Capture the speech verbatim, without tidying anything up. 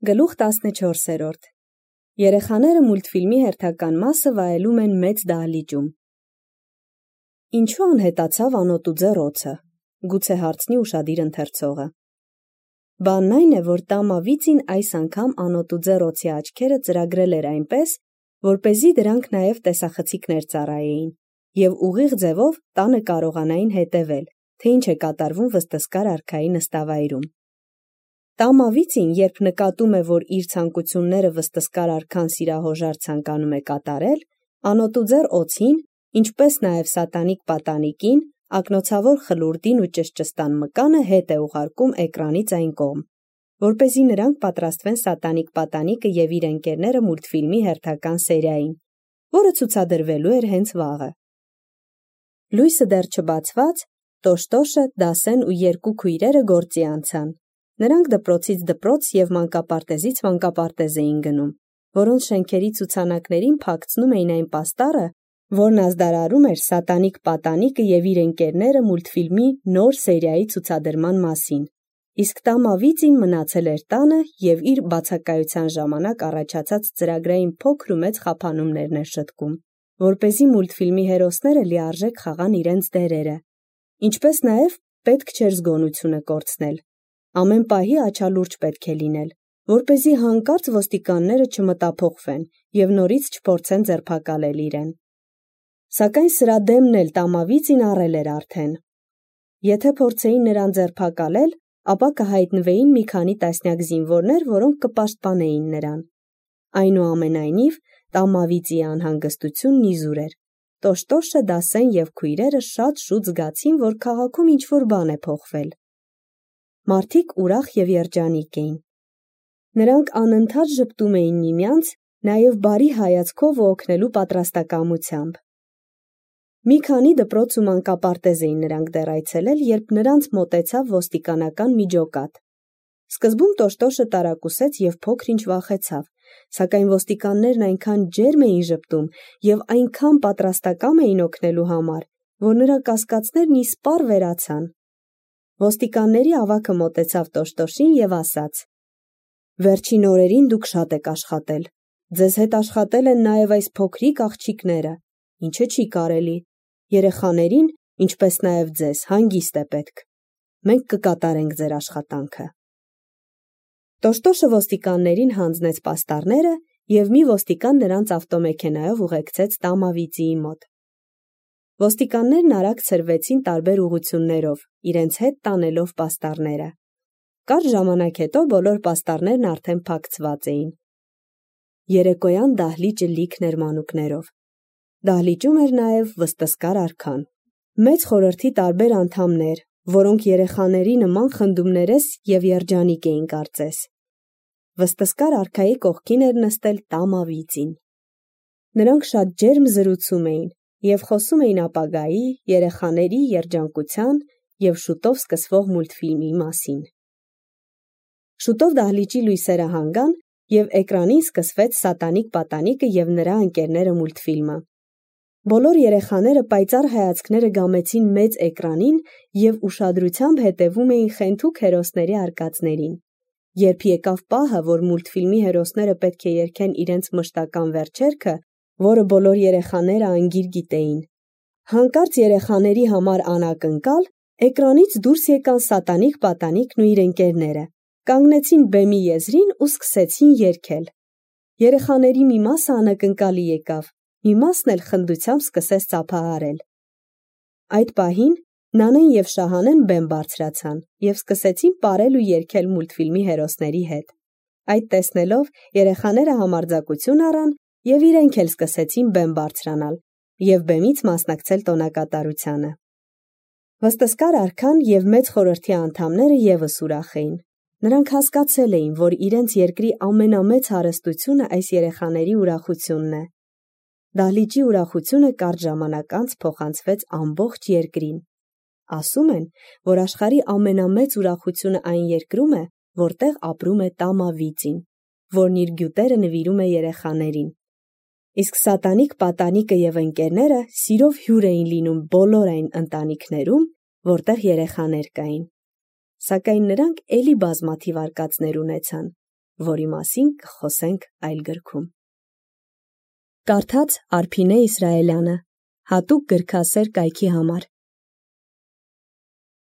Գլուխ տասնչորսերորդ Երեխաները մուլտֆիլմի հերթական մասը վայելում են մեծ դահլիճում։ Ինչու անհետացավ անոտ ու ձեռ օձը, գուցե հարցնի ուշադիր ընթերցողը։ Բանն այն է, որ Տամա Վիծին այս անգամ անոտ ու ձեռ օձի աչքերը ծրագրել էր այնպես, որպեսզի դրանք նաև տեսախցիկներ ծառայեին և ուղիղ ձևով տանը կարողանային հետևել, թե ինչ է կատարվում վստսկար արքայի նստավայրում։ Տամա Վիծին, երբ նկատում է, որ իր ցանկությունները վստսկար արքան սիրահոժար ցանկանում է կատարել, անոտ ու ձեռ օձին, ինչպես նաև սատանիկ պատանիկին, ակնոցավոր խլուրդին ու ճշճստան մկանը հետ է ուղարկում էկրանից այն կողմ, որպեսզի նրանք պատրաստվեն Սատանիկ պատանիկը և իր ընկերները մուլտֆիլմի հերթական սերիային, որը ցուցադրվելու էր հենց վաղը։ Լույսը դեռ չբացված, Տոշտոշը, Դասեն ու երկու քույրերը գործի անցան։ Նրանք դպրոցից դպրոց և մանկապարտեզից մանկապարտեզ էին գնում, որոնց շենքերի ցուցանակներին փակցնում էին այն պաստառը, որն ազդարարում էր Սատանիկ պատանիկը և իր ընկերները մուլտֆիլմի նոր սերիայի ցուցադրման մասին, իսկ Տամա Վիծին մնացել էր տանը և իր բացակայության ժամանակ առաջացած ծրագրային փոքր ու մեծ խափանումներն էր շտկում, որպեսզի մուլտֆիլմի հերոսները լիարժեք խաղան իրենց դերերը, ինչպես նաև պետք չէր զգոնությունը կորցնել։ Ամեն պահի աչալուրջ պետք է լինել, որպեսզի հանկարծ ոստիկանները չմտափոխվեն և նորից չփորձեն ձերբակալել իրեն։ Սակայն սրա դեմն էլ Տամա Վիծին առել էր արդեն։ Եթե փորձեին նրան ձերբակալել, ապա կհայտնվեին մի քանի տասնյակ զինվորներ, որոնք կպաշտպանեին նրան։ Այնուամենայնիվ, Տամա Վիծիի անհանգստությունն իզուր էր։ Տոշտոշը, Դասեն և քույրերը շատ շուտ զգացին, որ քաղաքում ինչ-որ բան է փոխվել։ Մարդիկ ուրախ և երջանիկ էին։ Նրանք անընդհատ ժպտում էին միմյանց, նաև բարի հայացքով ու օգնելու պատրաստակամությամբ։ Մի քանի դպրոց ու մանկապարտեզ էին նրանք դեռ այցելել, երբ նրանց մոտեցավ ոստիկանական միջոկատ։ Սկզբում Տոշտոշը տարակուսեց և փոքր-ինչ վախեցավ, սակայն ոստիկաններն այնքան ջերմ էին ժպտում և այնքան պատրաստակամ էին օգնելու համար, որ նրա կասկածներն իսպառ վերացան։ Ոստիկանների ավագը մոտեցավ Տոշտոշին և ասաց. «Վերջին օրերին դուք շատ եք աշխատել։ Ձեզ հետ աշխատել են նաև այս փոքրիկ աղջիկները, ինչը չի կարելի։ Երեխաներին, ինչպես նաև ձեզ, հանգիստ է պետք։ Մենք կկատարենք ձեր աշխատանքը»։ Տոշտոշը ոստիկաններին հանձնեց պաստառները և մի ոստիկան նրանց ավտոմեքենայով ուղեկցեց Տամա Վիծիի մոտ։ Ոստիկաններն արագ ցրվեցին տարբեր ուղղություններով, իրենց հետ տանելով պաստառները։ Կարճ ժամանակ հետո բոլոր պաստառներն արդեն փակցված էին։ Երեկոյան դահլիճը լիքն էր մանուկներով։ Դահլիճում էր նաև վստսկար արքան։ Մեծ խորհրդի տարբեր անդամներ, որոնք երեխաների նման խնդումներես և երջանիկ էին կարծես։ Վստսկար արքայի կողքին էր նստել Տամա Վիծին։ Նրանք շատ ջերմ զրուցում էին և խոսում էին ապագայի, երեխաների երջանկության և շուտով սկսվող մուլտֆիլմի մասին։ Շուտով դահլիճի լույսերը հանգան և էկրանին սկսվեց Սատանիկ պատանիկը և նրա ընկերները մուլտֆիլմը։ Բոլոր երեխաները պայծառ հայացքները գամեցին մեծ էկրանին և ուշադրությամբ հետևում էին խենթուկ հերոսների արկածներին։ Երբ եկավ պահը, որ մուլտֆիլմի հերոսները պետք է երգեն իրենց մշտական վերջերքը, որը բոլոր երեխաները անգիր գիտեին, հանկարծ երեխաների համար անակնկալ էկրանից դուրս եկան Սատանիկ պատանիկն ու իր ընկերները, կանգնեցին բեմի եզրին ու սկսեցին երգել։ Երեխաների մի մասը անակնկալի եկավ, մի մասն էլ խնդությամբ սկսեց ծափահարել։ Այդ պահին Նանեն և Շահանեն բեմ բարձրացան և սկսեցին պարել ու երգել մուլտֆիլմի հերոսների հետ։ Այդ տեսնելով երեխաները համարձակություն առան և իրենք էլ սկսեցին բեմ բարձրանալ և բեմից մասնակցել տոնակատարությանը։ Վստսկար արքան և մեծ խորհրդի անդամները ևս ուրախ էին։ Նրանք հասկացել էին, որ իրենց երկրի ամենամեծ հարստությունը այս երեխաների ուրախությունն է։ Դահլիճի ուրախությունը կարճ ժամանակ անց փոխանցվեց ամբողջ երկրին։ Ասում են, որ աշխարհի ամենամեծ ուրախությունը այն երկրում է, որտեղ ապրում է Տամա Վիծին, որն իր գյուտերը նվիրում է երեխաներին։ Իսկ Սատանիկ պատանիկը և ընկերները սիրով հյուր էին լինում բոլոր այն ընտանիքներում, որտեղ երեխաներ կային։ Սակայն նրանք էլի բազմաթիվ արկածներ ունեցան, որի մասին կխոսենք այլ գրքում։ Կարդաց Արփինե Իսրայելյանը, հատուկ գրքասեր կայքի համար,